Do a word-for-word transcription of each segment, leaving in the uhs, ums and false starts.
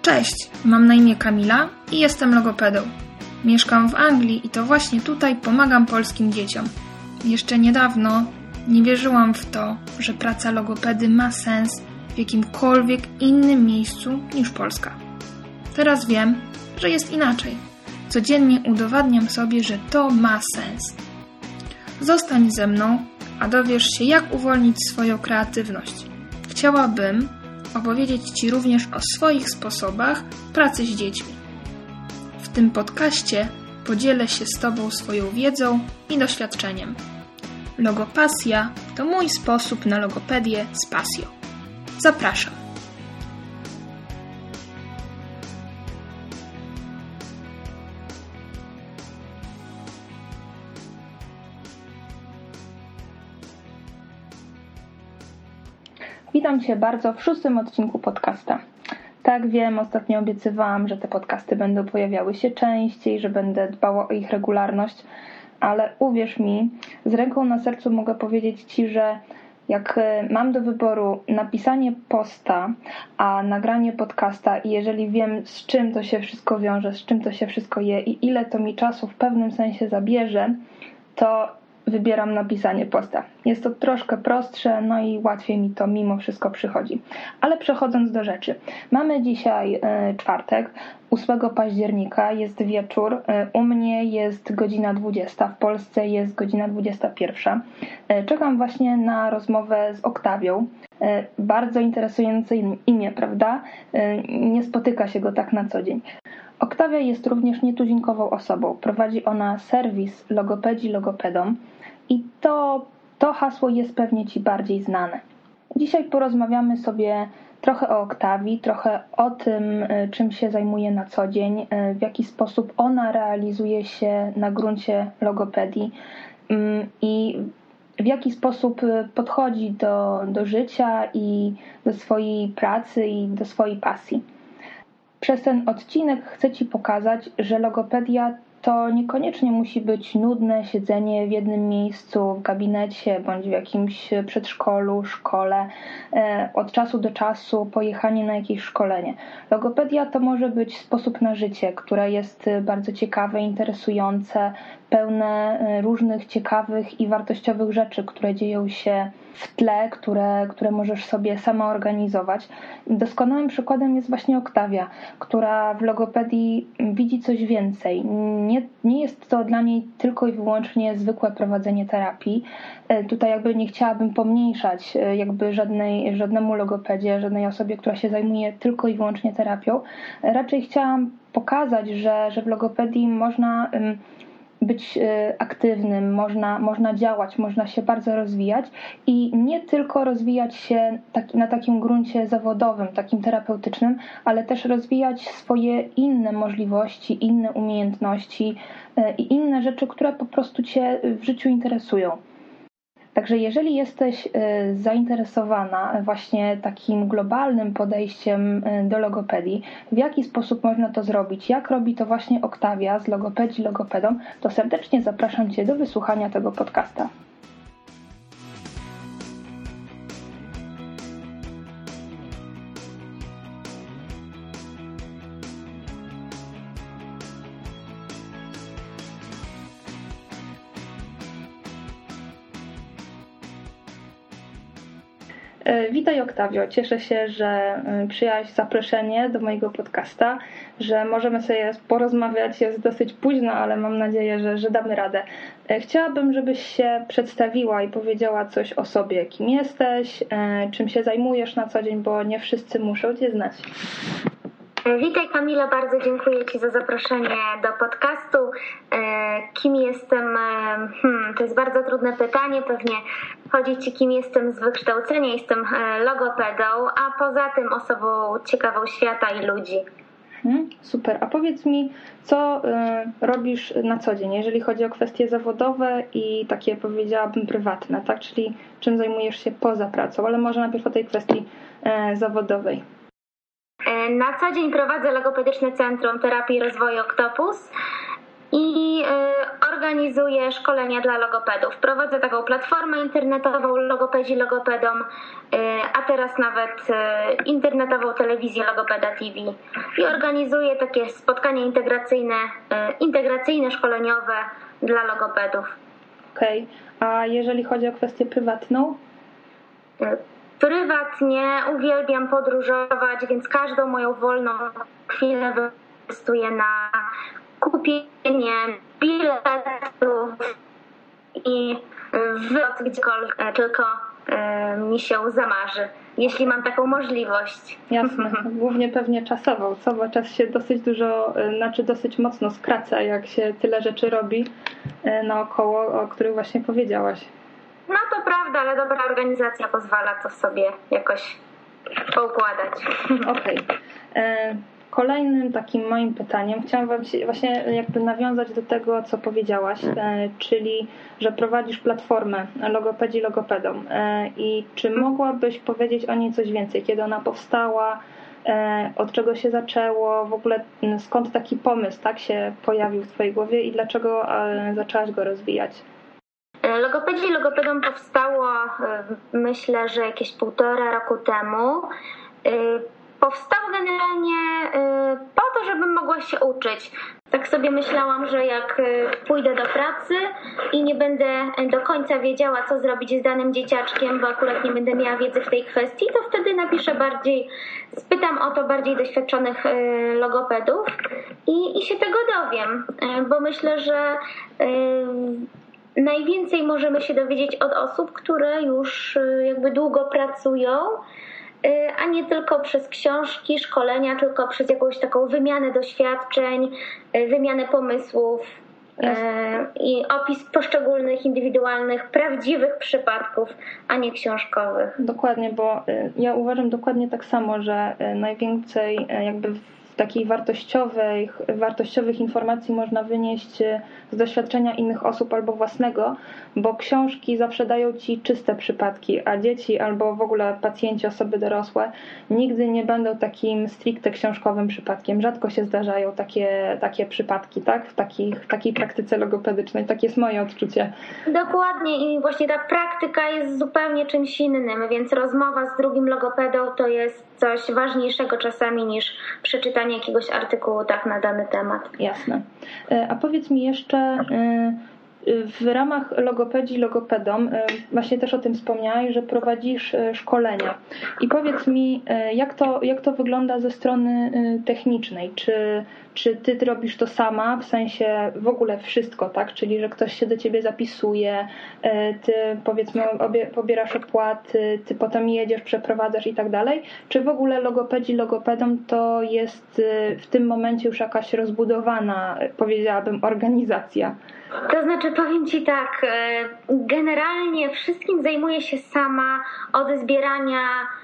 Cześć, mam na imię Kamila i jestem logopedą. Mieszkam w Anglii i to właśnie tutaj pomagam polskim dzieciom. Jeszcze niedawno nie wierzyłam w to, że praca logopedy ma sens w jakimkolwiek innym miejscu niż Polska. Teraz wiem, że jest inaczej. Codziennie udowadniam sobie, że to ma sens. Zostań ze mną, a dowiesz się, jak uwolnić swoją kreatywność. Chciałabym opowiedzieć Ci również o swoich sposobach pracy z dziećmi. W tym podcaście podzielę się z Tobą swoją wiedzą i doświadczeniem. Logopasja to mój sposób na logopedię z pasją. Zapraszam. Witam Cię bardzo w szóstym odcinku podcasta. Tak, wiem, ostatnio obiecywałam, że te podcasty będą pojawiały się częściej, że będę dbała o ich regularność, ale uwierz mi, z ręką na sercu mogę powiedzieć Ci, że jak mam do wyboru napisanie posta, a nagranie podcasta i jeżeli wiem, z czym to się wszystko wiąże, z czym to się wszystko je i ile to mi czasu w pewnym sensie zabierze, to wybieram napisanie posta. Jest to troszkę prostsze, no i łatwiej mi to mimo wszystko przychodzi. Ale przechodząc do rzeczy. Mamy dzisiaj y, czwartek, ósmego października, jest wieczór. Y, u mnie jest godzina dwudziesta, w Polsce jest godzina dwudziesta pierwsza. Y, czekam właśnie na rozmowę z Oktawią. Y, bardzo interesujące imię, prawda? Y, nie spotyka się go tak na co dzień. Oktawia jest również nietuzinkową osobą. Prowadzi ona serwis logopedzi logopedom i to, to hasło jest pewnie Ci bardziej znane. Dzisiaj porozmawiamy sobie trochę o Oktawii, trochę o tym, czym się zajmuje na co dzień, w jaki sposób ona realizuje się na gruncie logopedii i w jaki sposób podchodzi do, do życia i do swojej pracy i do swojej pasji. Przez ten odcinek chcę Ci pokazać, że logopedia to niekoniecznie musi być nudne siedzenie w jednym miejscu, w gabinecie bądź w jakimś przedszkolu, szkole, od czasu do czasu pojechanie na jakieś szkolenie. Logopedia to może być sposób na życie, które jest bardzo ciekawe, interesujące, pełne różnych ciekawych i wartościowych rzeczy, które dzieją się w tle, które, które możesz sobie sama organizować. Doskonałym przykładem jest właśnie Oktawia, która w logopedii widzi coś więcej. Nie, nie jest to dla niej tylko i wyłącznie zwykłe prowadzenie terapii. Tutaj jakby nie chciałabym pomniejszać jakby żadnej, żadnemu logopedzie, żadnej osobie, która się zajmuje tylko i wyłącznie terapią. Raczej chciałam pokazać, że, że w logopedii można być aktywnym, można, można działać, można się bardzo rozwijać i nie tylko rozwijać się tak, na takim gruncie zawodowym, takim terapeutycznym, ale też rozwijać swoje inne możliwości, inne umiejętności i inne rzeczy, które po prostu Cię w życiu interesują. Także jeżeli jesteś zainteresowana właśnie takim globalnym podejściem do logopedii, w jaki sposób można to zrobić, jak robi to właśnie Oktawia z Logopedzi Logopedą, to serdecznie zapraszam Cię do wysłuchania tego podcasta. Witaj Oktawio, cieszę się, że przyjęłaś zaproszenie do mojego podcasta, że możemy sobie porozmawiać, jest dosyć późno, ale mam nadzieję, że, że damy radę. Chciałabym, żebyś się przedstawiła i powiedziała coś o sobie, kim jesteś, czym się zajmujesz na co dzień, bo nie wszyscy muszą Cię znać. Witaj Kamila, bardzo dziękuję Ci za zaproszenie do podcastu. Kim jestem? Hmm, to jest bardzo trudne pytanie, pewnie chodzi Ci, kim jestem z wykształcenia. Jestem logopedą, a poza tym osobą ciekawą świata i ludzi. Hmm, super, a powiedz mi, co y, robisz na co dzień, jeżeli chodzi o kwestie zawodowe i takie, powiedziałabym, prywatne, tak? Czyli czym zajmujesz się poza pracą, ale może najpierw o tej kwestii y, zawodowej. Na co dzień prowadzę logopedyczne Centrum Terapii i Rozwoju Octopus. i organizuję szkolenia dla logopedów. Prowadzę taką platformę internetową Logopedzi Logopedom, a teraz nawet internetową telewizję Logopeda T V i organizuję takie spotkania integracyjne, integracyjne, szkoleniowe dla logopedów. Okej, okay. A jeżeli chodzi o kwestię prywatną? Prywatnie uwielbiam podróżować, więc każdą moją wolną chwilę wykorzystuję na kupienie biletów i wylot gdziekolwiek tylko mi się zamarzy, jeśli mam taką możliwość. Jasne, głównie pewnie czasową, co? Bo czas się dosyć dużo, znaczy dosyć mocno skraca, jak się tyle rzeczy robi naokoło, o których właśnie powiedziałaś. No to prawda, ale dobra organizacja pozwala to sobie jakoś poukładać. Okej. Okay. Kolejnym takim moim pytaniem chciałam właśnie jakby nawiązać do tego, co powiedziałaś, czyli że prowadzisz platformę Logopedzi Logopedom. I czy mogłabyś powiedzieć o niej coś więcej? Kiedy ona powstała? Od czego się zaczęło? W ogóle skąd taki pomysł tak się pojawił w twojej głowie i dlaczego zaczęłaś go rozwijać? Logopedzi Logopedom powstało, myślę, że jakieś półtora roku temu. Powstało generalnie po to, żebym mogła się uczyć. Tak sobie myślałam, że jak pójdę do pracy i nie będę do końca wiedziała, co zrobić z danym dzieciaczkiem, bo akurat nie będę miała wiedzy w tej kwestii, to wtedy napiszę bardziej, spytam o to bardziej doświadczonych logopedów i, i się tego dowiem, bo myślę, że najwięcej możemy się dowiedzieć od osób, które już jakby długo pracują, a nie tylko przez książki, szkolenia, tylko przez jakąś taką wymianę doświadczeń, wymianę pomysłów i opis poszczególnych, indywidualnych, prawdziwych przypadków, a nie książkowych. Dokładnie, bo ja uważam dokładnie tak samo, że najwięcej jakby takiej wartościowej, wartościowych informacji można wynieść z doświadczenia innych osób albo własnego, bo książki zawsze dają ci czyste przypadki, a dzieci albo w ogóle pacjenci, osoby dorosłe nigdy nie będą takim stricte książkowym przypadkiem. Rzadko się zdarzają takie, takie przypadki, tak? W takich, takiej praktyce logopedycznej. Takie jest moje odczucie. Dokładnie i właśnie ta praktyka jest zupełnie czymś innym, więc rozmowa z drugim logopedą to jest coś ważniejszego czasami niż przeczytanie jakiegoś artykułu tak na dany temat. Jasne. A powiedz mi jeszcze, w ramach Logopedzi Logopedom, właśnie też o tym wspomniałeś, że prowadzisz szkolenia. I powiedz mi, jak to, jak to wygląda ze strony technicznej? Czy, czy ty robisz to sama, w sensie w ogóle wszystko, tak? Czyli, że ktoś się do ciebie zapisuje, ty powiedzmy obie, pobierasz opłaty, ty potem jedziesz, przeprowadzasz i tak dalej? Czy w ogóle Logopedzi Logopedom to jest w tym momencie już jakaś rozbudowana, powiedziałabym, organizacja? To znaczy, powiem ci tak, generalnie wszystkim zajmuję się sama od zbierania,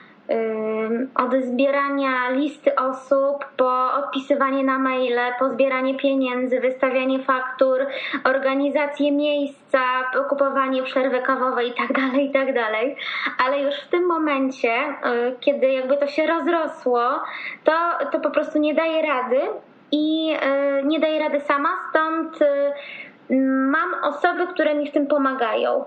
od zbierania listy osób, po odpisywanie na maile, po zbieranie pieniędzy, wystawianie faktur, organizację miejsca, okupowanie przerwy kawowej itd., itd. Ale już w tym momencie, kiedy jakby to się rozrosło, to, to po prostu nie daję rady i nie daję rady sama, stąd mam osoby, które mi w tym pomagają.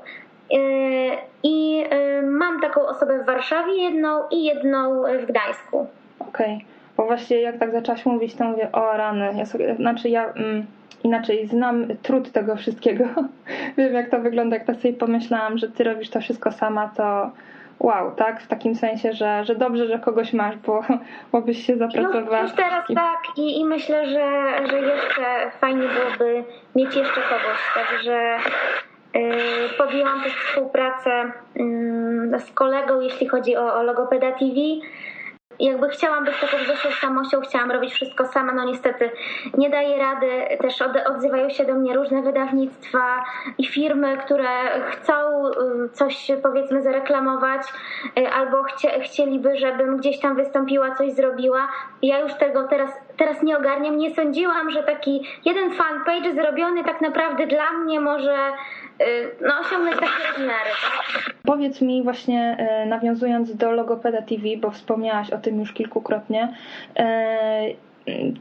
I mam taką osobę w Warszawie jedną i jedną w Gdańsku. Okej, okay. Bo właśnie jak tak zaczęłaś mówić, to mówię, o rany, ja sobie, znaczy ja mm, inaczej znam trud tego wszystkiego. Wiem, jak to wygląda, jak tak sobie pomyślałam, że ty robisz to wszystko sama, to wow, tak? W takim sensie, że, że dobrze, że kogoś masz, bo, bo byś się zapracowała. Już, już teraz tak i, i myślę, że, że jeszcze fajnie byłoby mieć jeszcze kogoś, także yy, podjęłam też współpracę yy, z kolegą, jeśli chodzi o, o Logopeda T V. Jakby chciałam być taką Zosią Samosią, chciałam robić wszystko sama, no niestety nie daję rady. Też od, odzywają się do mnie różne wydawnictwa i firmy, które chcą coś, powiedzmy, zareklamować albo chcie, chcieliby, żebym gdzieś tam wystąpiła, coś zrobiła. Ja już tego teraz, teraz nie ogarniam. Nie sądziłam, że taki jeden fanpage zrobiony tak naprawdę dla mnie może no, osiągnąć takie rozmiary. Tak? Powiedz mi właśnie, nawiązując do Logopeda T V, bo wspomniałaś o tym już kilkukrotnie, to jest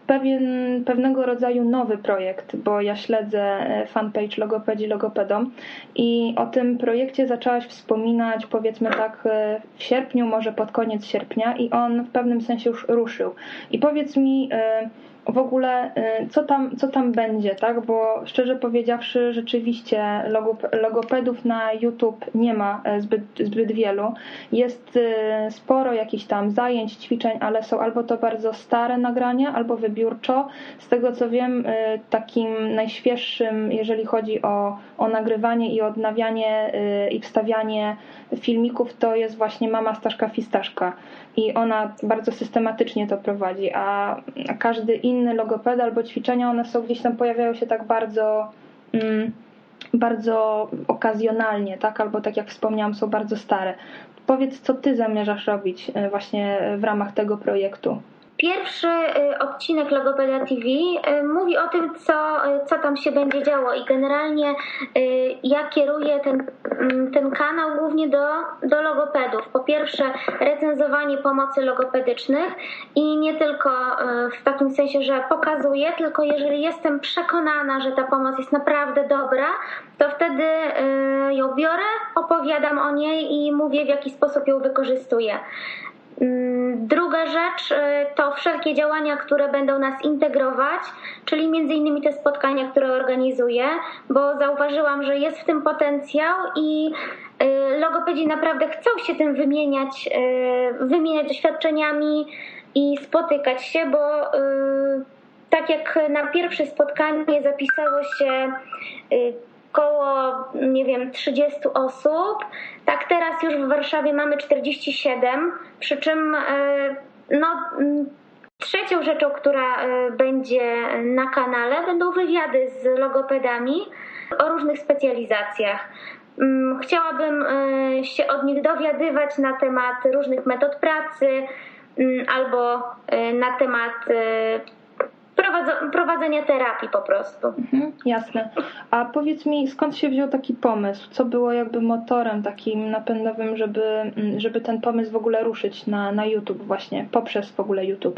pewien, pewnego rodzaju nowy projekt, bo ja śledzę fanpage Logopedii Logopedom i o tym projekcie zaczęłaś wspominać powiedzmy tak w sierpniu, może pod koniec sierpnia i on w pewnym sensie już ruszył. I powiedz mi w ogóle, co tam, co tam będzie, tak? Bo szczerze powiedziawszy, rzeczywiście logopedów na YouTube nie ma zbyt, zbyt wielu. Jest sporo jakichś tam zajęć, ćwiczeń, ale są albo to bardzo stare nagrania, albo wybiórczo. Z tego co wiem, takim najświeższym, jeżeli chodzi o, o nagrywanie i odnawianie i wstawianie filmików, to jest właśnie Mama Staszka Fistaszka. I ona bardzo systematycznie to prowadzi, a każdy inny logopeda albo ćwiczenia, one są gdzieś tam, pojawiają się tak bardzo mm, bardzo okazjonalnie, tak? Albo tak jak wspomniałam, są bardzo stare. Powiedz, co ty zamierzasz robić właśnie w ramach tego projektu? Pierwszy odcinek Logopedia T V mówi o tym, co, co tam się będzie działo i generalnie ja kieruję ten, ten kanał głównie do, do logopedów. Po pierwsze recenzowanie pomocy logopedycznych i nie tylko w takim sensie, że pokazuję, tylko jeżeli jestem przekonana, że ta pomoc jest naprawdę dobra, to wtedy ją biorę, opowiadam o niej i mówię, w jaki sposób ją wykorzystuję. Druga rzecz to wszelkie działania, które będą nas integrować, czyli między innymi te spotkania, które organizuję, bo zauważyłam, że jest w tym potencjał i logopedzi naprawdę chcą się tym wymieniać, wymieniać doświadczeniami i spotykać się, bo tak jak na pierwsze spotkanie zapisało się około, nie wiem, trzydzieści osób, tak teraz już w Warszawie mamy czterdzieści siedem, przy czym no, trzecią rzeczą, która będzie na kanale, będą wywiady z logopedami o różnych specjalizacjach. Chciałabym się od nich dowiadywać na temat różnych metod pracy albo na temat prowadzenia terapii po prostu. Mhm, jasne. A powiedz mi, skąd się wziął taki pomysł? Co było jakby motorem takim napędowym, żeby, żeby ten pomysł w ogóle ruszyć na, na YouTube właśnie, poprzez w ogóle YouTube?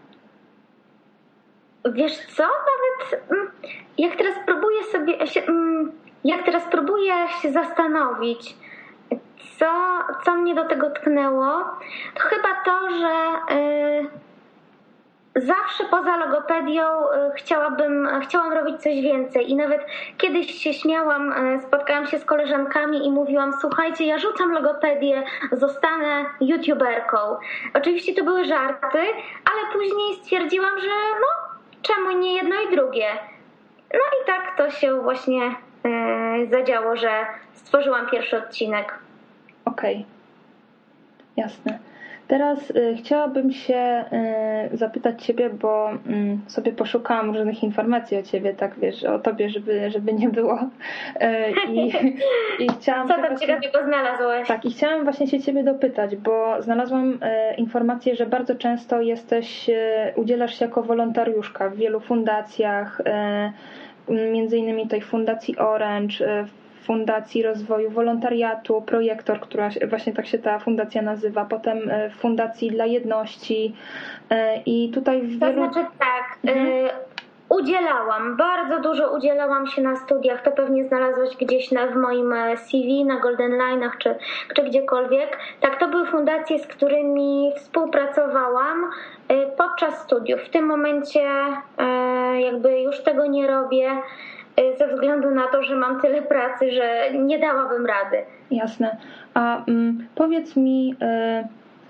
Wiesz co? Nawet jak teraz próbuję sobie się, jak teraz próbuję się zastanowić, co, co mnie do tego tknęło, to chyba to, że yy, zawsze poza logopedią chciałabym, chciałam robić coś więcej i nawet kiedyś się śmiałam, spotkałam się z koleżankami i mówiłam: słuchajcie, ja rzucam logopedię, zostanę youtuberką. Oczywiście to były żarty, ale później stwierdziłam, że no, czemu nie jedno i drugie. No i tak to się właśnie e, zadziało, że stworzyłam pierwszy odcinek. Okej, okay. Jasne. Teraz y, chciałabym się y, zapytać Ciebie, bo y, sobie poszukałam różnych informacji o Ciebie, tak wiesz, o Tobie, żeby, żeby nie było. Y, i, i chciałam Co tam właśnie, ciekawego znalazłaś? Tak, i chciałam właśnie się Ciebie dopytać, bo znalazłam y, informację, że bardzo często jesteś, y, udzielasz się jako wolontariuszka w wielu fundacjach, y, między innymi tej Fundacji Orange, y, Fundacji Rozwoju Wolontariatu, Projektor, która właśnie tak się ta fundacja nazywa, potem Fundacji dla Jedności i tutaj w To wielu... znaczy tak, mhm. y- udzielałam, bardzo dużo udzielałam się na studiach, to pewnie znalazłeś gdzieś na, w moim C V, na Golden Line'ach czy, czy gdziekolwiek. Tak, to były fundacje, z którymi współpracowałam y- podczas studiów. W tym momencie y- jakby już tego nie robię, ze względu na to, że mam tyle pracy, że nie dałabym rady. Jasne. A mm, powiedz mi, y,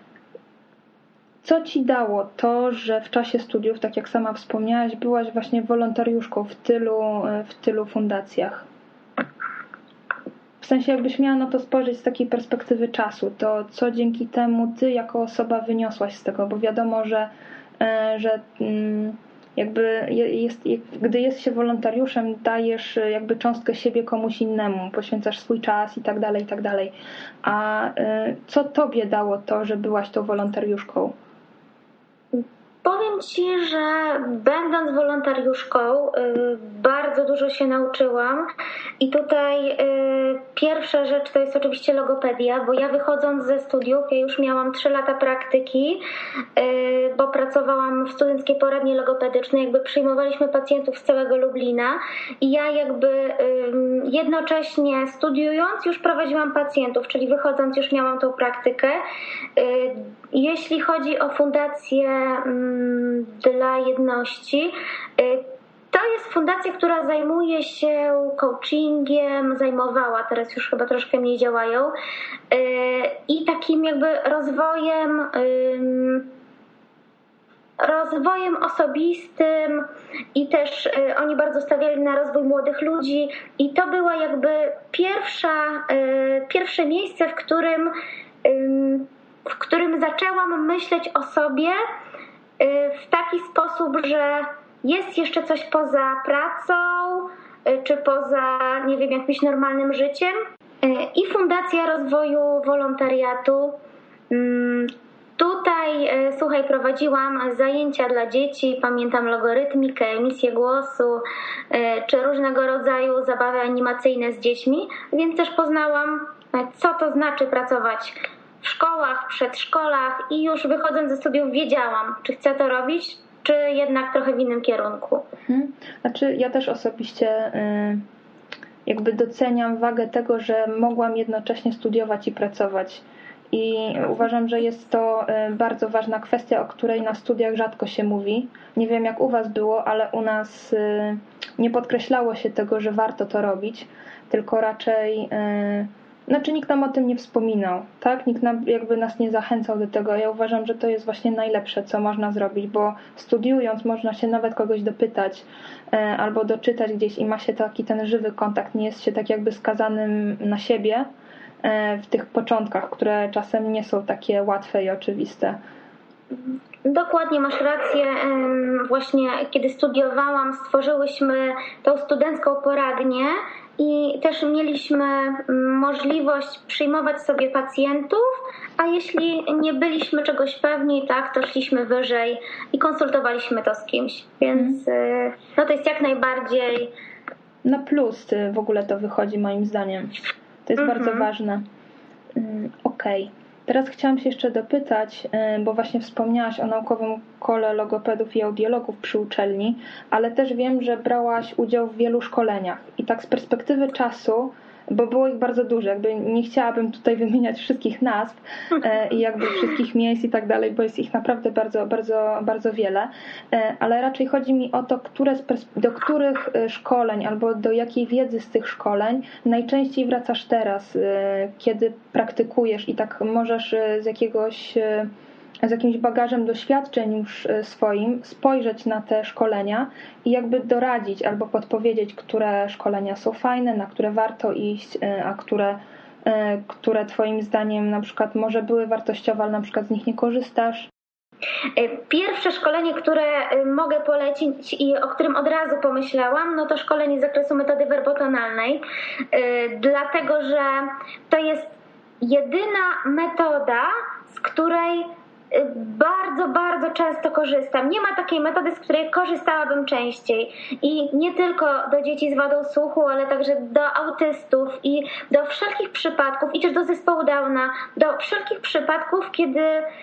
co Ci dało to, że w czasie studiów, tak jak sama wspomniałaś, byłaś właśnie wolontariuszką w tylu, w tylu fundacjach? W sensie, jakbyś miała na to spojrzeć z takiej perspektywy czasu, to co dzięki temu Ty jako osoba wyniosłaś z tego? Bo wiadomo, że, y, że y, jakby jest, gdy jest się wolontariuszem, dajesz jakby cząstkę siebie komuś innemu, poświęcasz swój czas i tak dalej, i tak dalej. A co Tobie dało to, że byłaś tą wolontariuszką? Powiem Ci, że będąc wolontariuszką bardzo dużo się nauczyłam I tutaj y, pierwsza rzecz to jest oczywiście logopedia, bo ja wychodząc ze studiów, ja już miałam trzy lata praktyki, y, bo pracowałam w studenckiej poradni logopedycznej, jakby przyjmowaliśmy pacjentów z całego Lublina i ja jakby y, jednocześnie studiując już prowadziłam pacjentów, czyli wychodząc już miałam tą praktykę. Y, jeśli chodzi o Fundację y, dla Jedności, y, to jest fundacja, która zajmuje się coachingiem, zajmowała, teraz już chyba troszkę mniej działają, i takim jakby rozwojem, rozwojem osobistym i też oni bardzo stawiali na rozwój młodych ludzi i to była jakby pierwsza, pierwsze miejsce, w którym, w którym zaczęłam myśleć o sobie w taki sposób, że jest jeszcze coś poza pracą, czy poza, nie wiem, jakimś normalnym życiem. I Fundacja Rozwoju Wolontariatu. Tutaj, słuchaj, prowadziłam zajęcia dla dzieci, pamiętam logorytmikę, emisję głosu, czy różnego rodzaju zabawy animacyjne z dziećmi, więc też poznałam, co to znaczy pracować w szkołach, przedszkolach i już wychodząc ze studiów wiedziałam, czy chcę to robić, czy jednak trochę w innym kierunku. Hmm. Znaczy ja też osobiście jakby doceniam wagę tego, że mogłam jednocześnie studiować i pracować. I uważam, że jest to bardzo ważna kwestia, o której na studiach rzadko się mówi. Nie wiem jak u was było, ale u nas nie podkreślało się tego, że warto to robić, tylko raczej Znaczy nikt nam o tym nie wspominał, tak? Nikt nam, jakby nas nie zachęcał do tego. Ja uważam, że to jest właśnie najlepsze, co można zrobić, bo studiując można się nawet kogoś dopytać e, albo doczytać gdzieś i ma się taki ten żywy kontakt, nie jest się tak jakby skazanym na siebie e, w tych początkach, które czasem nie są takie łatwe i oczywiste. Dokładnie, masz rację. Właśnie kiedy studiowałam, stworzyłyśmy tą studencką poradnię i też mieliśmy możliwość przyjmować sobie pacjentów, a jeśli nie byliśmy czegoś pewni, tak, to szliśmy wyżej i konsultowaliśmy to z kimś. Więc no to jest jak najbardziej na plus w ogóle to wychodzi moim zdaniem. To jest mhm. bardzo ważne. Okej. Okay. Teraz chciałam się jeszcze dopytać, bo właśnie wspomniałaś o naukowym kole logopedów i audiologów przy uczelni, ale też wiem, że brałaś udział w wielu szkoleniach i tak z perspektywy czasu, bo było ich bardzo dużo, jakby nie chciałabym tutaj wymieniać wszystkich nazw i jakby wszystkich miejsc i tak dalej, bo jest ich naprawdę bardzo, bardzo, bardzo wiele, ale raczej chodzi mi o to, które do których szkoleń albo do jakiej wiedzy z tych szkoleń najczęściej wracasz teraz, kiedy praktykujesz i tak możesz z jakiegoś z jakimś bagażem doświadczeń już swoim spojrzeć na te szkolenia i jakby doradzić albo podpowiedzieć, które szkolenia są fajne, na które warto iść, a które, które twoim zdaniem na przykład może były wartościowe, ale na przykład z nich nie korzystasz. Pierwsze szkolenie, które mogę polecić i o którym od razu pomyślałam, no to szkolenie z zakresu metody werbotonalnej, dlatego że to jest jedyna metoda, z której bardzo, bardzo często korzystam. Nie ma takiej metody, z której korzystałabym częściej. I nie tylko do dzieci z wadą słuchu, ale także do autystów i do wszelkich przypadków, i też do zespołu Downa, do wszelkich przypadków, kiedy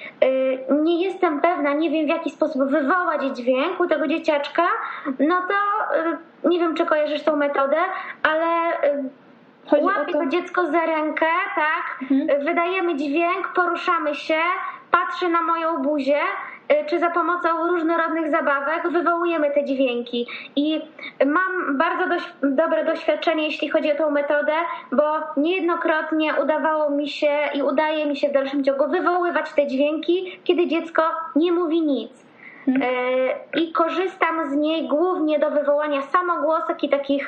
nie jestem pewna, nie wiem w jaki sposób wywołać dźwięk u tego dzieciaczka, no to nie wiem, czy kojarzysz tą metodę, ale Chodzi łapię to... to dziecko za rękę, tak? Mhm. Wydajemy dźwięk, poruszamy się, patrzy na moją buzię, czy za pomocą różnorodnych zabawek wywołujemy te dźwięki. I mam bardzo dość dobre doświadczenie, jeśli chodzi o tą metodę, bo niejednokrotnie udawało mi się i udaje mi się w dalszym ciągu wywoływać te dźwięki, kiedy dziecko nie mówi nic. Hmm. I korzystam z niej głównie do wywołania samogłosek i takich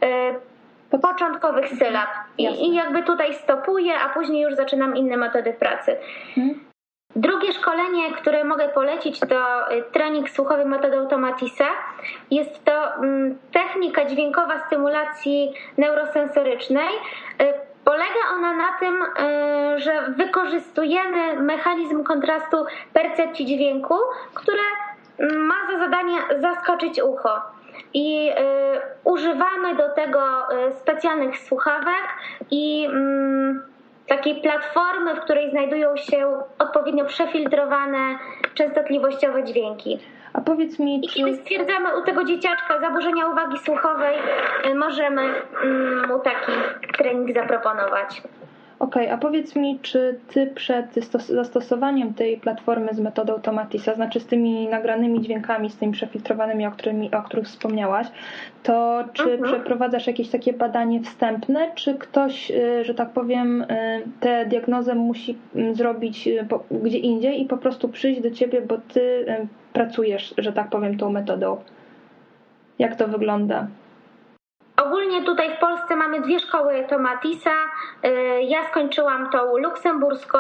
początkowych sylab. I, I jakby tutaj stopuję, a później już zaczynam inne metody pracy. Hmm. Drugie szkolenie, które mogę polecić, to trening słuchowy metodą Tomatisa. Jest to technika dźwiękowa stymulacji neurosensorycznej. Polega ona na tym, że wykorzystujemy mechanizm kontrastu percepcji dźwięku, które ma za zadanie zaskoczyć ucho. i y, używamy do tego y, specjalnych słuchawek i y, takiej platformy, w której znajdują się odpowiednio przefiltrowane częstotliwościowe dźwięki. A powiedz mi, I czy... kiedy stwierdzamy u tego dzieciaczka zaburzenia uwagi słuchowej, możemy mu taki trening zaproponować. Okej, okay, a powiedz mi, czy ty przed zastosowaniem tej platformy z metodą Tomatisa, znaczy z tymi nagranymi dźwiękami, z tymi przefiltrowanymi, o, którymi, o których wspomniałaś, to czy mhm. przeprowadzasz jakieś takie badanie wstępne, czy ktoś, że tak powiem, tę diagnozę musi zrobić gdzie indziej i po prostu przyjść do ciebie, bo ty pracujesz, że tak powiem, tą metodą? Jak to wygląda? Ogólnie tutaj w Polsce mamy dwie szkoły Tomatisa. Ja skończyłam tą luksemburską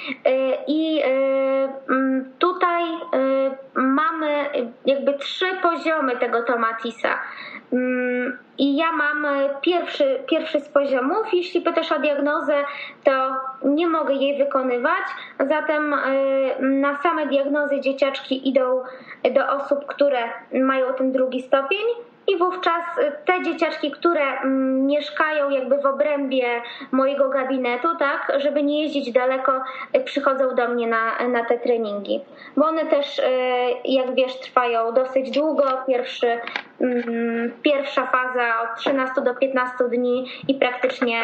i tutaj mamy jakby trzy poziomy tego Tomatisa. I ja mam pierwszy, pierwszy z poziomów. Jeśli pytasz o diagnozę, to nie mogę jej wykonywać. Zatem na same diagnozy dzieciaczki idą do osób, które mają ten drugi stopień. I wówczas te dzieciaczki, które mieszkają jakby w obrębie mojego gabinetu, tak, żeby nie jeździć daleko, przychodzą do mnie na, na te treningi. Bo one też, jak wiesz, trwają dosyć długo. Pierwszy, pierwsza faza od trzynastu do piętnastu dni i praktycznie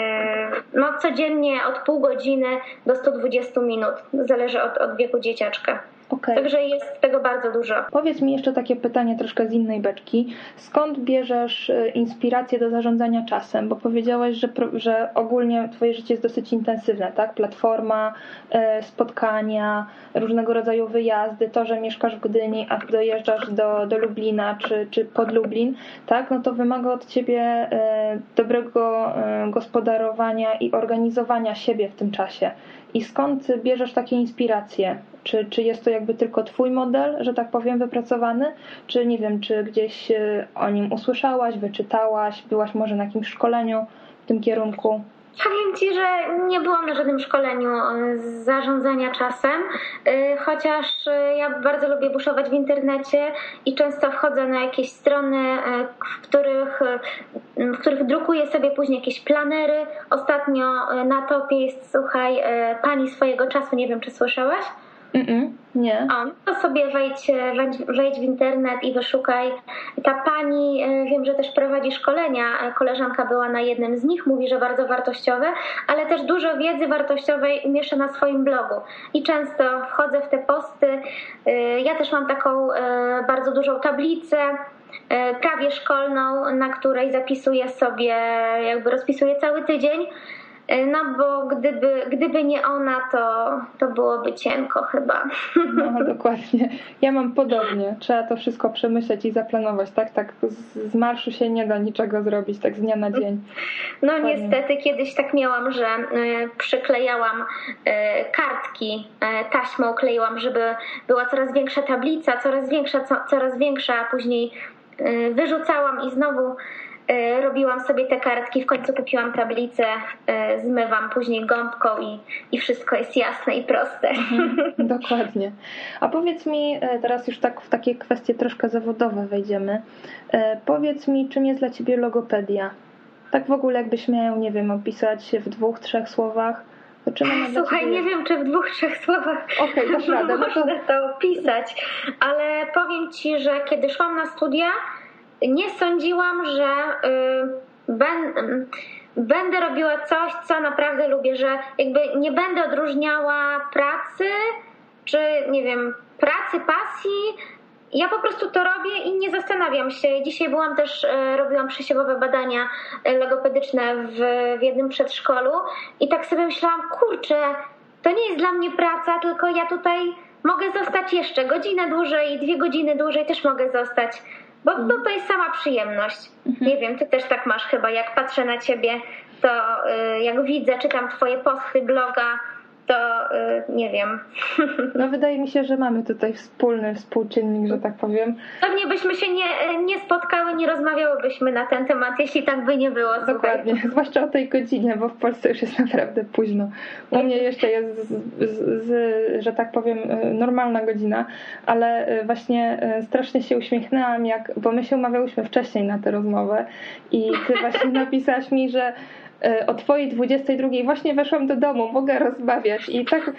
no, codziennie od pół godziny do stu dwudziestu minut. Zależy od, od wieku dzieciaczka. Okay. Także jest tego bardzo dużo. Powiedz mi jeszcze takie pytanie troszkę z innej beczki. Skąd bierzesz inspirację do zarządzania czasem? Bo powiedziałaś, że, że ogólnie twoje życie jest dosyć intensywne, tak? Platforma, spotkania, różnego rodzaju wyjazdy, to, że mieszkasz w Gdyni, a dojeżdżasz do, do Lublina czy, czy pod Lublin, tak? No to wymaga od ciebie dobrego gospodarowania i organizowania siebie w tym czasie. I skąd bierzesz takie inspiracje? Czy, czy jest to jakby tylko twój model, że tak powiem, wypracowany? Czy nie wiem, czy gdzieś o nim usłyszałaś, wyczytałaś, byłaś może na jakimś szkoleniu w tym kierunku? Powiem Ci, że nie byłam na żadnym szkoleniu zarządzania czasem, chociaż ja bardzo lubię buszować w internecie i często wchodzę na jakieś strony, w których, w których drukuję sobie później jakieś planery. Ostatnio na topie jest, słuchaj, Pani swojego czasu, nie wiem, czy słyszałaś? Mm-mm, nie. O, to sobie wejdź, wejdź, wejdź w internet i wyszukaj. Ta pani, wiem, że też prowadzi szkolenia, koleżanka była na jednym z nich, mówi, że bardzo wartościowe, ale też dużo wiedzy wartościowej umieszcza na swoim blogu i często wchodzę w te posty. Ja też mam taką bardzo dużą tablicę, prawie szkolną, na której zapisuję sobie, jakby rozpisuję cały tydzień. No bo gdyby, gdyby nie ona, to, to byłoby cienko chyba. No dokładnie. Ja mam podobnie. Trzeba to wszystko przemyśleć i zaplanować. Tak, tak z marszu się nie da niczego zrobić tak z dnia na dzień. No dokładnie. Niestety kiedyś tak miałam, że przyklejałam kartki taśmą, kleiłam, żeby była coraz większa tablica, coraz większa, coraz większa, a później wyrzucałam i znowu robiłam sobie te kartki, w końcu kupiłam tablicę, zmywam później gąbką i, i wszystko jest jasne i proste. Mhm, dokładnie. A powiedz mi, teraz już tak w takie kwestie troszkę zawodowe wejdziemy, powiedz mi, czym jest dla Ciebie logopedia? Tak w ogóle jakbyś miał, nie wiem, opisać w dwóch, trzech słowach. To czym ona dla Słuchaj, Ciebie nie wiem, czy w dwóch, trzech słowach okay, dasz radę, można no to... to opisać, ale powiem Ci, że kiedy szłam na studia, nie sądziłam, że y, ben, y, będę robiła coś, co naprawdę lubię, że jakby nie będę odróżniała pracy, czy nie wiem, pracy, pasji. Ja po prostu to robię i nie zastanawiam się. Dzisiaj byłam też, y, robiłam przesiewowe badania logopedyczne w, w jednym przedszkolu i tak sobie myślałam, kurczę, to nie jest dla mnie praca, tylko ja tutaj mogę zostać jeszcze godzinę dłużej, dwie godziny dłużej też mogę zostać. Bo no, to jest sama przyjemność. Mhm. Nie wiem, ty też tak masz chyba, jak patrzę na ciebie, to y, jak widzę, czytam twoje posty, bloga, to nie wiem. No wydaje mi się, że mamy tutaj wspólny współczynnik, że tak powiem. Pewnie byśmy się nie, nie spotkały, nie rozmawiałybyśmy na ten temat, jeśli tak by nie było. Dokładnie, słuchaj. Zwłaszcza o tej godzinie, bo w Polsce już jest naprawdę późno. U mnie jeszcze jest, z, z, z, że tak powiem, normalna godzina, ale właśnie strasznie się uśmiechnęłam, jak, bo my się umawiałyśmy wcześniej na tę rozmowę i ty właśnie napisałaś mi, że o twojej dwudziestej drugiej właśnie weszłam do domu, mogę rozmawiać i tak...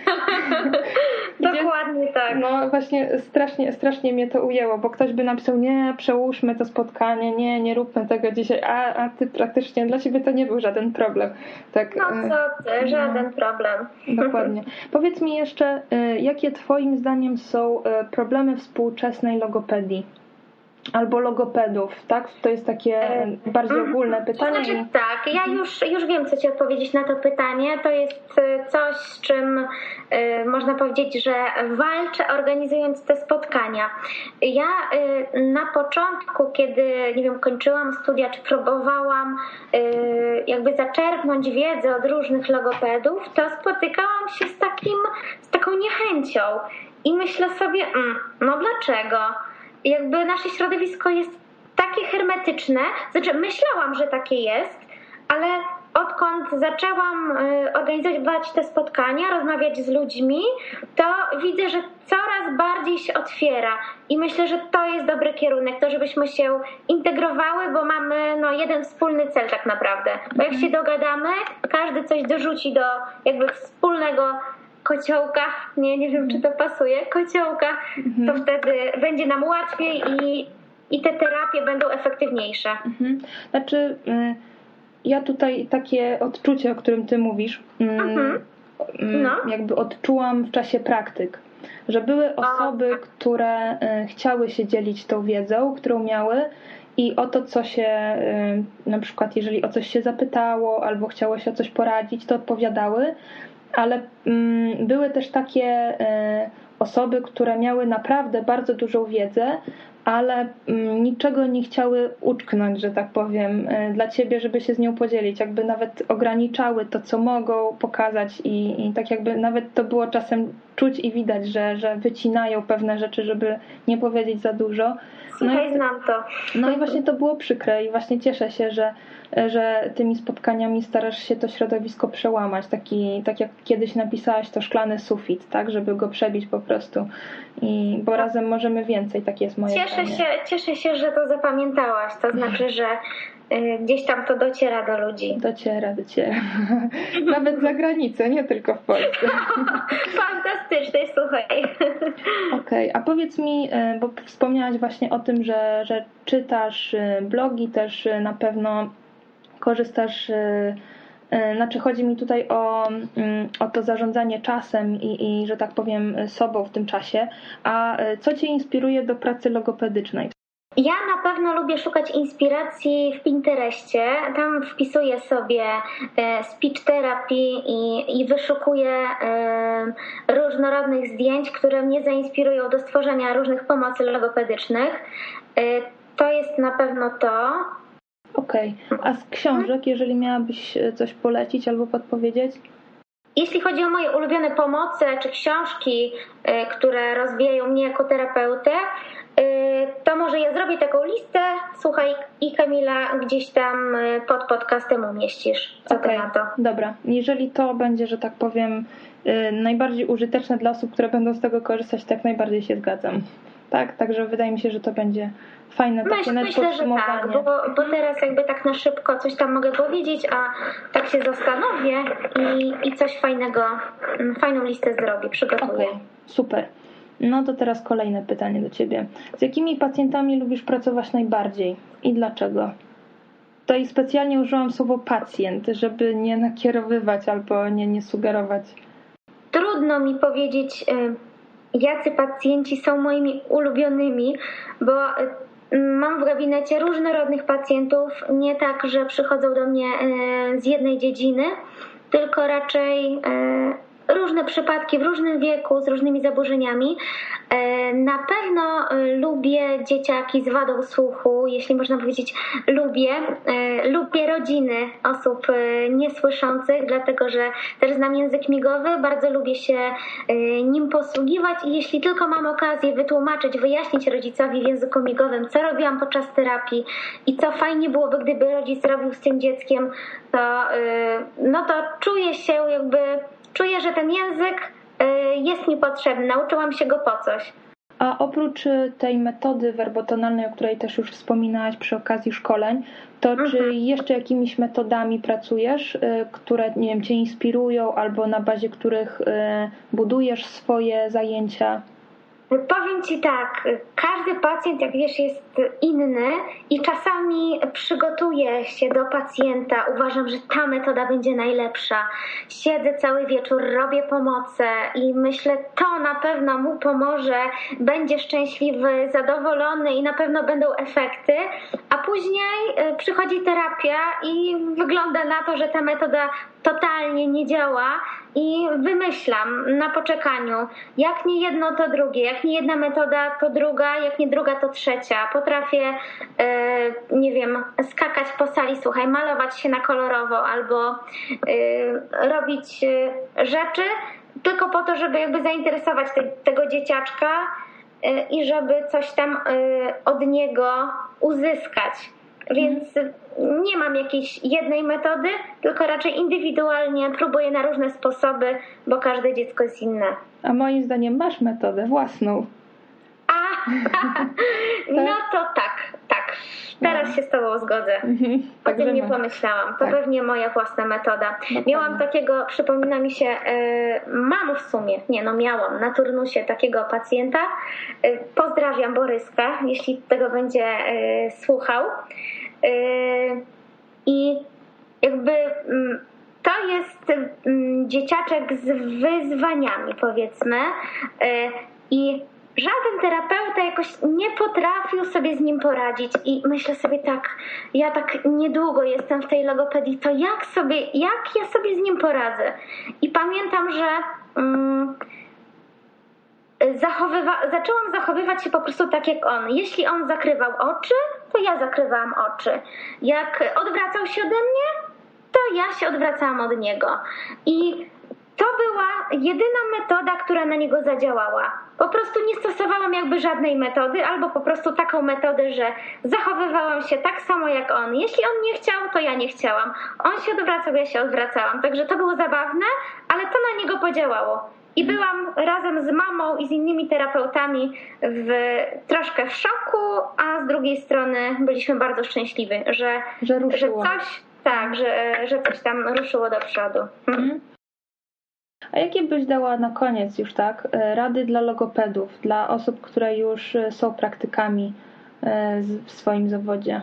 Dokładnie tak. No właśnie strasznie, strasznie mnie to ujęło, bo ktoś by napisał, nie, przełóżmy to spotkanie, nie, nie róbmy tego dzisiaj, a, a ty praktycznie, dla ciebie to nie był żaden problem. Tak, no co ty, żaden no, problem. Dokładnie. Powiedz mi jeszcze, jakie twoim zdaniem są problemy współczesnej logopedii? Albo logopedów, tak? To jest takie bardziej ogólne pytanie. To znaczy tak, ja już, już wiem, co ci odpowiedzieć na to pytanie. To jest coś, z czym y, można powiedzieć, że walczę, organizując te spotkania. Ja y, na początku, kiedy, nie wiem, kończyłam studia, czy próbowałam y, jakby zaczerpnąć wiedzę od różnych logopedów, to spotykałam się z takim, z taką niechęcią. I myślę sobie, mm, no dlaczego? Jakby nasze środowisko jest takie hermetyczne, znaczy myślałam, że takie jest, ale odkąd zaczęłam organizować te spotkania, rozmawiać z ludźmi, to widzę, że coraz bardziej się otwiera i myślę, że to jest dobry kierunek, to żebyśmy się integrowały, bo mamy no, jeden wspólny cel tak naprawdę, bo jak się dogadamy, każdy coś dorzuci do jakby wspólnego kociołka, nie, nie wiem, czy to pasuje, kociołka, mhm. to wtedy będzie nam łatwiej i, i te terapie będą efektywniejsze. Mhm. Znaczy, ja tutaj takie odczucie, o którym ty mówisz, mhm. no. jakby odczułam w czasie praktyk, że były osoby, o. które chciały się dzielić tą wiedzą, którą miały i o to, co się, na przykład jeżeli o coś się zapytało albo chciało się o coś poradzić, to odpowiadały. Ale mm, były też takie y, osoby, które miały naprawdę bardzo dużą wiedzę, ale mm, niczego nie chciały uczknąć, że tak powiem, y, dla ciebie, żeby się z nią podzielić. Jakby nawet ograniczały to, co mogą pokazać i, i tak jakby nawet to było czasem czuć i widać, że, że wycinają pewne rzeczy, żeby nie powiedzieć za dużo. No Słuchaj, i, znam to. No i właśnie to było przykre i właśnie cieszę się, że że tymi spotkaniami starasz się to środowisko przełamać, taki, tak jak kiedyś napisałaś, to szklany sufit, tak, żeby go przebić po prostu, i bo razem możemy więcej, tak jest moje cieszę zdanie. się, cieszę się, że to zapamiętałaś, to znaczy, że gdzieś tam to dociera do ludzi. Dociera, dociera. Nawet za granicę, nie tylko w Polsce. Fantastyczne, słuchaj. Okej, okay. A powiedz mi, bo wspomniałaś właśnie o tym, że, że czytasz blogi, też na pewno korzystasz, znaczy chodzi mi tutaj o, o to zarządzanie czasem i, i, że tak powiem, sobą w tym czasie. A co cię inspiruje do pracy logopedycznej? Ja na pewno lubię szukać inspiracji w Pinterestie. Tam wpisuję sobie speech therapy i, i wyszukuję różnorodnych zdjęć, które mnie zainspirują do stworzenia różnych pomocy logopedycznych. To jest na pewno to. Okej. Okay. A z książek, jeżeli miałabyś coś polecić albo podpowiedzieć? Jeśli chodzi o moje ulubione pomoce czy książki, które rozwijają mnie jako terapeutę, to może ja zrobię taką listę, słuchaj, i Kamila gdzieś tam pod podcastem umieścisz. Co okay. ty na to? Dobra. Jeżeli to będzie, że tak powiem, najbardziej użyteczne dla osób, które będą z tego korzystać, tak najbardziej się zgadzam. Tak, także wydaje mi się, że to będzie fajne takie Myśl, nawet myślę, podsumowanie. Że tak, bo, bo teraz jakby tak na szybko coś tam mogę powiedzieć, a tak się zastanowię i, i coś fajnego, fajną listę zrobię, przygotuję. Okej, okay, super. No to teraz kolejne pytanie do ciebie. Z jakimi pacjentami lubisz pracować najbardziej i dlaczego? Tutaj specjalnie użyłam słowo pacjent, żeby nie nakierowywać albo nie, nie sugerować. Trudno mi powiedzieć, jacy pacjenci są moimi ulubionymi, bo mam w gabinecie różnorodnych pacjentów, nie tak, że przychodzą do mnie z jednej dziedziny, tylko raczej różne przypadki w różnym wieku, z różnymi zaburzeniami. Na pewno lubię dzieciaki z wadą słuchu, jeśli można powiedzieć lubię. Lubię rodziny osób niesłyszących, dlatego że też znam język migowy, bardzo lubię się nim posługiwać i jeśli tylko mam okazję wytłumaczyć, wyjaśnić rodzicowi w języku migowym, co robiłam podczas terapii i co fajnie byłoby, gdyby rodzic robił z tym dzieckiem, to, no to czuję się jakby, czuję, że ten język jest mi potrzebny, nauczyłam się go po coś. A oprócz tej metody werbotonalnej, o której też już wspominałaś przy okazji szkoleń, to mhm. czy jeszcze jakimiś metodami pracujesz, które, nie wiem, cię inspirują albo na bazie których budujesz swoje zajęcia? Powiem Ci tak, każdy pacjent, jak wiesz, jest inny i czasami przygotuję się do pacjenta, uważam, że ta metoda będzie najlepsza. Siedzę cały wieczór, robię pomoce i myślę, to na pewno mu pomoże, będzie szczęśliwy, zadowolony i na pewno będą efekty, a później przychodzi terapia i wygląda na to, że ta metoda totalnie nie działa i wymyślam na poczekaniu, jak nie jedno to drugie, jak nie jedna metoda to druga, jak nie druga to trzecia. Potrafię, yy, nie wiem, skakać po sali, słuchaj, malować się na kolorowo albo yy, robić yy, rzeczy tylko po to, żeby jakby zainteresować te, tego dzieciaczka yy, i żeby coś tam yy, od niego uzyskać. Więc nie mam jakiejś jednej metody, tylko raczej indywidualnie próbuję na różne sposoby, bo każde dziecko jest inne. A moim zdaniem masz metodę własną. A, no to tak, tak. Teraz no. się z Tobą zgodzę. Mhm. O tym nie pomyślałam. To tak. Pewnie moja własna metoda. Dokładnie. Miałam takiego, przypomina mi się, mam w sumie, nie no miałam na turnusie takiego pacjenta. Pozdrawiam Boryska, jeśli tego będzie słuchał. I jakby to jest dzieciaczek z wyzwaniami, powiedzmy, i żaden terapeuta jakoś nie potrafił sobie z nim poradzić i myślę sobie tak, ja tak niedługo jestem w tej logopedii, to jak sobie, jak ja sobie z nim poradzę? I pamiętam, że um, zachowywa- zaczęłam zachowywać się po prostu tak jak on. Jeśli on zakrywał oczy, to ja zakrywałam oczy. Jak odwracał się ode mnie, to ja się odwracałam od niego. I to była jedyna metoda, która na niego zadziałała. Po prostu nie stosowałam jakby żadnej metody, albo po prostu taką metodę, że zachowywałam się tak samo jak on. Jeśli on nie chciał, to ja nie chciałam. On się odwracał, ja się odwracałam. Także to było zabawne, ale to na niego podziałało. I byłam razem z mamą i z innymi terapeutami w, troszkę w szoku, a z drugiej strony byliśmy bardzo szczęśliwi, że, że, że coś, tak, że, że coś tam ruszyło do przodu. Mhm. A jakie byś dała na koniec już tak rady dla logopedów, dla osób, które już są praktykami w swoim zawodzie?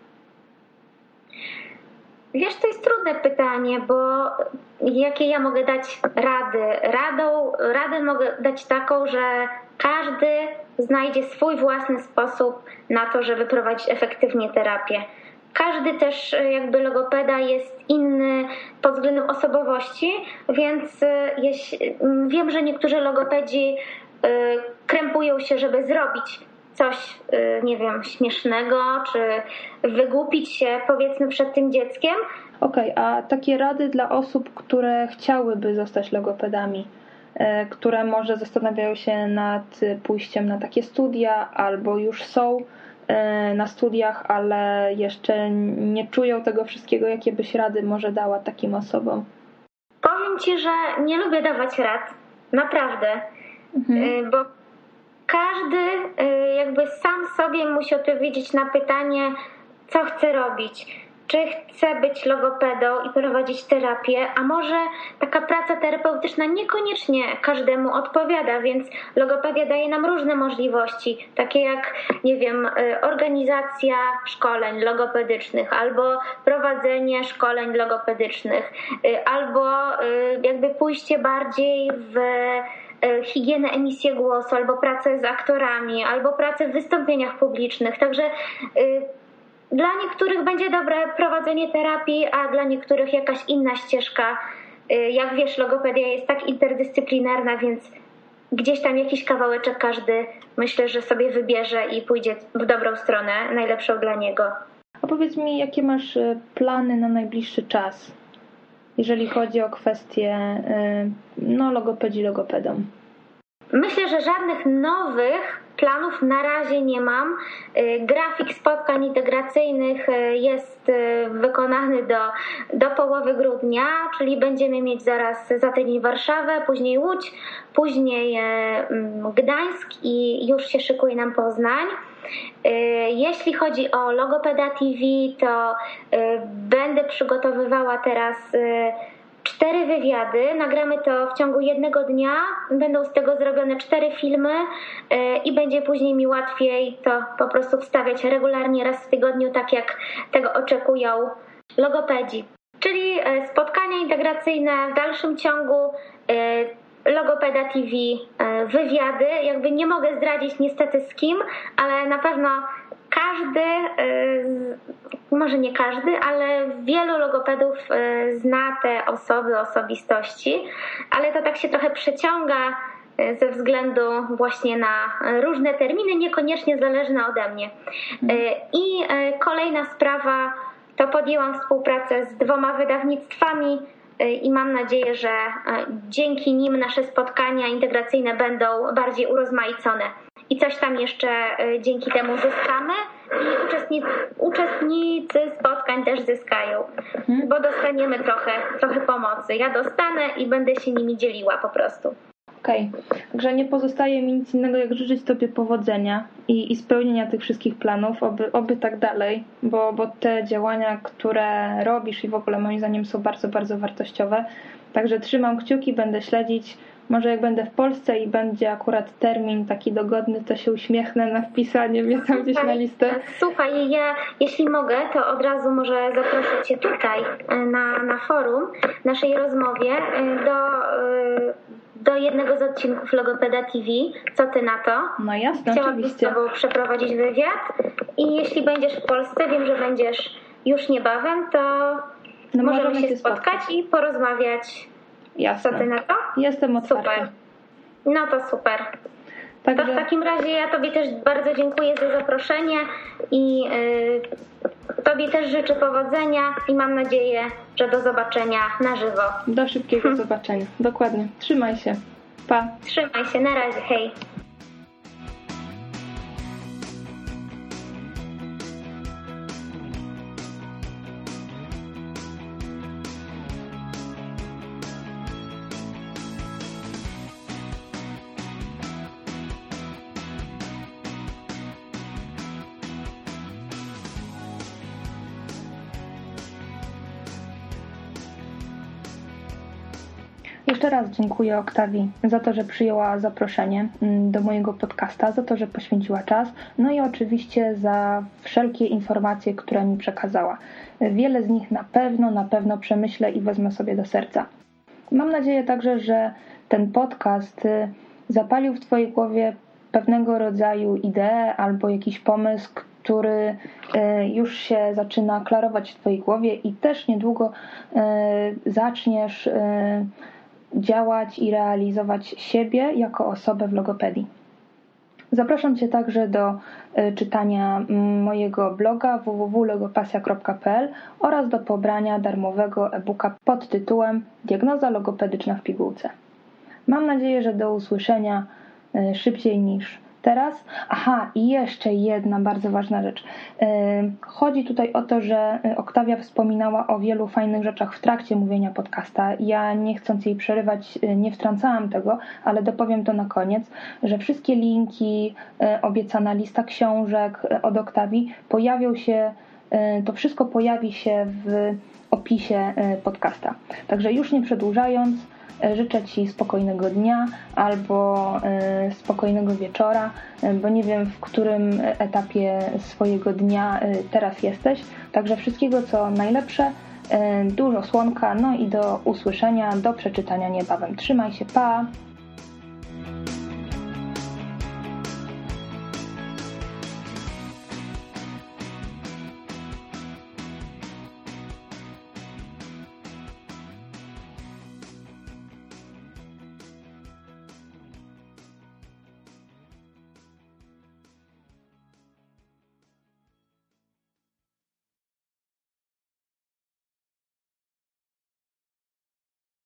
Wiesz, to jest trudne pytanie, bo jakie ja mogę dać rady? Radą, radę mogę dać taką, że każdy znajdzie swój własny sposób na to, żeby prowadzić efektywnie terapię. Każdy też jakby logopeda jest inny pod względem osobowości, więc jeśli, wiem, że niektórzy logopedzi krępują się, żeby zrobić coś, nie wiem, śmiesznego, czy wygłupić się, powiedzmy, przed tym dzieckiem. Okej, okay, a takie rady dla osób, które chciałyby zostać logopedami, które może zastanawiają się nad pójściem na takie studia, albo już są na studiach, ale jeszcze nie czują tego wszystkiego, jakie byś rady może dała takim osobom? Powiem Ci, że nie lubię dawać rad, naprawdę, mhm. bo każdy jakby sam sobie musi odpowiedzieć na pytanie, co chce robić. Czy chce być logopedą i prowadzić terapię, a może taka praca terapeutyczna niekoniecznie każdemu odpowiada, więc logopedia daje nam różne możliwości, takie jak, nie wiem, organizacja szkoleń logopedycznych, albo prowadzenie szkoleń logopedycznych, albo jakby pójście bardziej w higienę, emisję głosu, albo pracę z aktorami, albo pracę w wystąpieniach publicznych. Także dla niektórych będzie dobre prowadzenie terapii, a dla niektórych jakaś inna ścieżka. Jak wiesz, logopedia jest tak interdyscyplinarna, więc gdzieś tam jakiś kawałeczek każdy, myślę, że sobie wybierze i pójdzie w dobrą stronę, najlepszą dla niego. A powiedz mi, jakie masz plany na najbliższy czas, jeżeli chodzi o kwestie no, logopedii, logopedom? Myślę, że żadnych nowych planów na razie nie mam. Grafik spotkań integracyjnych jest wykonany do, do połowy grudnia, czyli będziemy mieć zaraz za tydzień Warszawę, później Łódź, później Gdańsk i już się szykuje nam Poznań. Jeśli chodzi o Logopeda T V, to będę przygotowywała teraz cztery wywiady, nagramy to w ciągu jednego dnia, będą z tego zrobione cztery filmy i będzie później mi łatwiej to po prostu wstawiać regularnie raz w tygodniu, tak jak tego oczekują logopedzi. Czyli spotkania integracyjne w dalszym ciągu, Logopeda T V, wywiady, jakby nie mogę zdradzić niestety z kim, ale na pewno każdy, może nie każdy, ale wielu logopedów zna te osoby, osobistości, ale to tak się trochę przeciąga ze względu właśnie na różne terminy, niekoniecznie zależne ode mnie. I kolejna sprawa, to podjęłam współpracę z dwoma wydawnictwami i mam nadzieję, że dzięki nim nasze spotkania integracyjne będą bardziej urozmaicone. I coś tam jeszcze dzięki temu zyskamy i uczestnicy, uczestnicy spotkań też zyskają, hmm. bo dostaniemy trochę, trochę pomocy. Ja dostanę i będę się nimi dzieliła po prostu. Okej, okay. Także nie pozostaje mi nic innego, jak życzyć Tobie powodzenia i, i spełnienia tych wszystkich planów, oby, oby tak dalej, bo, bo te działania, które robisz i w ogóle moim zdaniem są bardzo, bardzo wartościowe. Także trzymam kciuki, będę śledzić. Może jak będę w Polsce i będzie akurat termin taki dogodny, to się uśmiechnę na wpisanie mnie tam gdzieś na listę. Słuchaj, ja jeśli mogę, to od razu może zaproszę Cię tutaj na, na forum naszej rozmowie do, do jednego z odcinków Logopeda T V. Co Ty na to? No jasne, Chciałabym oczywiście. z Tobą przeprowadzić wywiad i jeśli będziesz w Polsce, wiem, że będziesz już niebawem, to no możemy, możemy się spotkać, spotkać i porozmawiać. Jasne. Co Ty na to? Jestem otwarta. Super. No to super. Także... To w takim razie ja Tobie też bardzo dziękuję za zaproszenie i yy, Tobie też życzę powodzenia i mam nadzieję, że do zobaczenia na żywo. Do szybkiego hmm. zobaczenia. Dokładnie. Trzymaj się. Pa. Trzymaj się. Na razie. Hej. Jeszcze raz dziękuję Oktawii za to, że przyjęła zaproszenie do mojego podcasta, za to, że poświęciła czas, no i oczywiście za wszelkie informacje, które mi przekazała. Wiele z nich na pewno, na pewno przemyślę i wezmę sobie do serca. Mam nadzieję także, że ten podcast zapalił w Twojej głowie pewnego rodzaju ideę albo jakiś pomysł, który już się zaczyna klarować w Twojej głowie i też niedługo zaczniesz działać i realizować siebie jako osobę w logopedii. Zapraszam Cię także do czytania mojego bloga w w w kropka logopasja kropka p l oraz do pobrania darmowego e-booka pod tytułem Diagnoza logopedyczna w pigułce. Mam nadzieję, że do usłyszenia szybciej niż teraz. Aha, i jeszcze jedna bardzo ważna rzecz. Chodzi tutaj o to, że Oktawia wspominała o wielu fajnych rzeczach w trakcie mówienia podcasta. Ja, nie chcąc jej przerywać, nie wtrącałam tego, ale dopowiem to na koniec, że wszystkie linki, obiecana lista książek od Oktawii pojawią się, to wszystko pojawi się w opisie podcasta. Także już nie przedłużając, życzę Ci spokojnego dnia albo spokojnego wieczora, bo nie wiem, w którym etapie swojego dnia teraz jesteś. Także wszystkiego co najlepsze, dużo słonka, no i do usłyszenia, do przeczytania niebawem. Trzymaj się, pa!